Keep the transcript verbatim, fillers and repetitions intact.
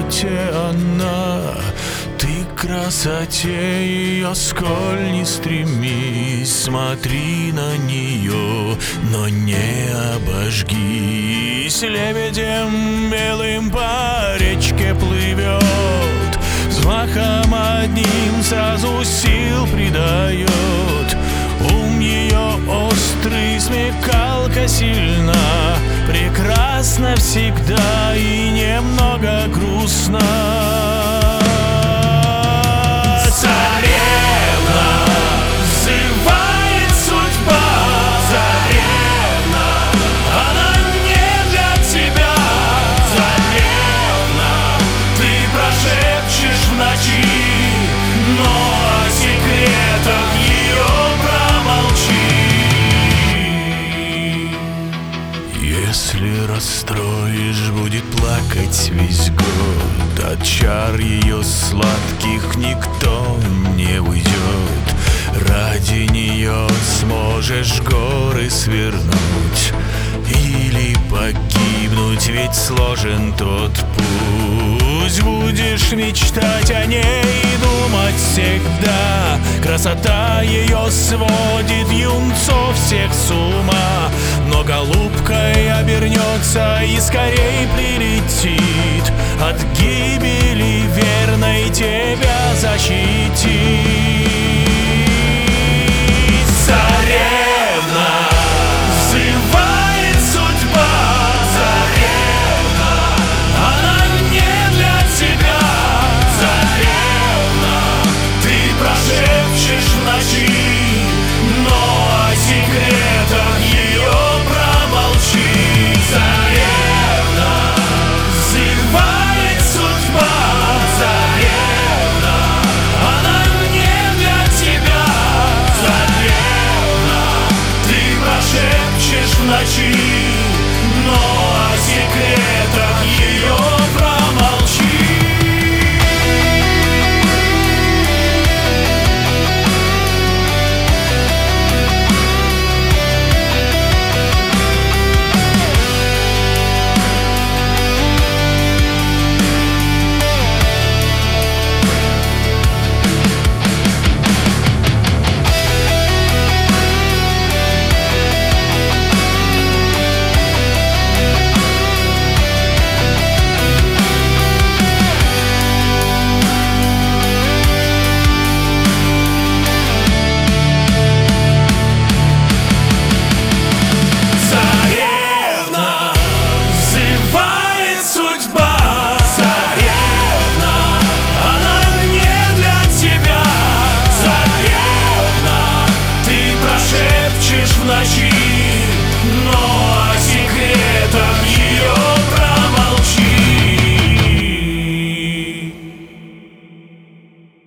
свете она. Ты к красоте ее сколь не стремись, смотри на нее, но не обожгись. Лебедем белым по речке плывет, взмахом одним сразу сил придает. Ум ее острый, смекалка сильна, прекрасна всегда и немного грустна. Царевна, взывает судьба, царевна, она не для тебя. Царевна, ты прошепчешь в ночи, но о секретах ее промолчи. Если расстроишь, будет плакать весь год, от чар ее сладких никто не уйдет. Ради нее сможешь горы свернуть или погибнуть, ведь сложен тот путь. Будешь мечтать о ней и думать всегда, красота ее сводит юнцов всех с ума. Но голубкой обернется и скорей прилетит, от гибели верной тебя защитит.